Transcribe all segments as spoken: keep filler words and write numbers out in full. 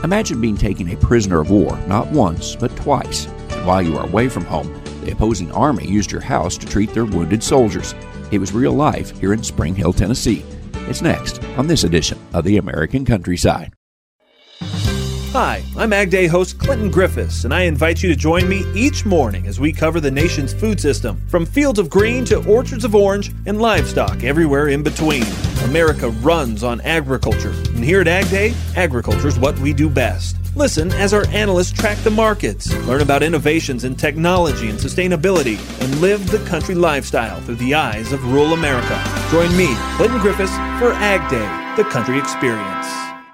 Imagine being taken a prisoner of war not once, but twice. And while you were away from home, the opposing army used your house to treat their wounded soldiers. It was real life here in Spring Hill, Tennessee. It's next on this edition of the American Countryside. Hi, I'm Ag Day host Clinton Griffiths, and I invite you to join me each morning as we cover the nation's food system, from fields of green to orchards of orange and livestock everywhere in between. America runs on agriculture, and here at Ag Day, agriculture is what we do best. Listen as our analysts track the markets, learn about innovations in technology and sustainability, and live the country lifestyle through the eyes of rural America. Join me, Clinton Griffiths, for Ag Day, the country experience.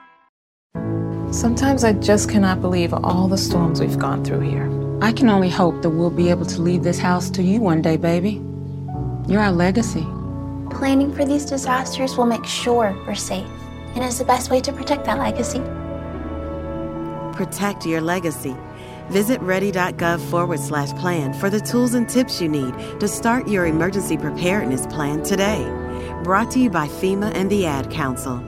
Sometimes I just cannot believe all the storms we've gone through here. I can only hope that we'll be able to leave this house to you one day, baby. You're our legacy. Planning for these disasters will make sure we're safe, and is the best way to protect that legacy. Protect your legacy. Visit ready.gov forward slash plan for the tools and tips you need to start your emergency preparedness plan today. Brought to you by FEMA and the Ad Council.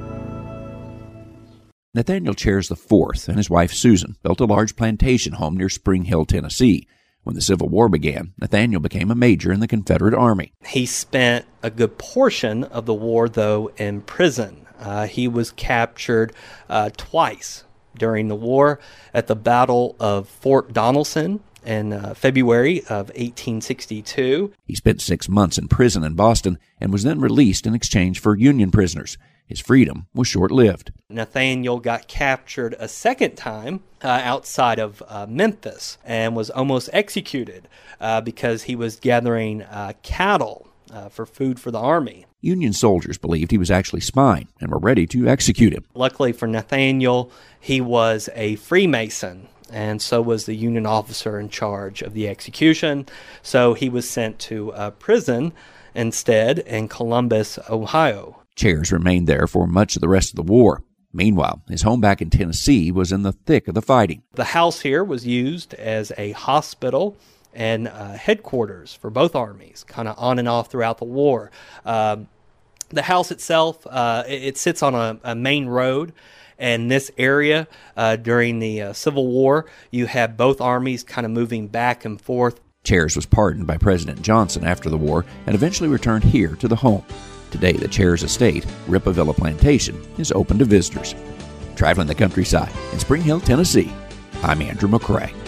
Nathaniel Chairs the fourth and his wife Susan built a large plantation home near Spring Hill, Tennessee. When the Civil War began, Nathaniel became a major in the Confederate Army. He spent a good portion of the war, though, in prison. Uh, he was captured uh, twice during the war at the Battle of Fort Donelson in uh, February of eighteen sixty-two. He spent six months in prison in Boston and was then released in exchange for Union prisoners. His freedom was short-lived. Nathaniel got captured a second time uh, outside of uh, Memphis and was almost executed uh, because he was gathering uh, cattle uh, for food for the army. Union soldiers believed he was actually spying and were ready to execute him. Luckily for Nathaniel, he was a Freemason, and so was the Union officer in charge of the execution. So he was sent to uh, prison instead in Columbus, Ohio. Chairs remained there for much of the rest of the war. Meanwhile, his home back in Tennessee was in the thick of the fighting. The house here was used as a hospital and uh, headquarters for both armies, kind of on and off throughout the war. Um, the house itself, uh, it, it sits on a, a main road, and this area uh, during the uh, Civil War, you had both armies kind of moving back and forth. Chairs was pardoned by President Johnson after the war and eventually returned here to the home. Today, the Chairs estate, Ripavilla Plantation, is open to visitors. Traveling the countryside in Spring Hill, Tennessee, I'm Andrew McCrae.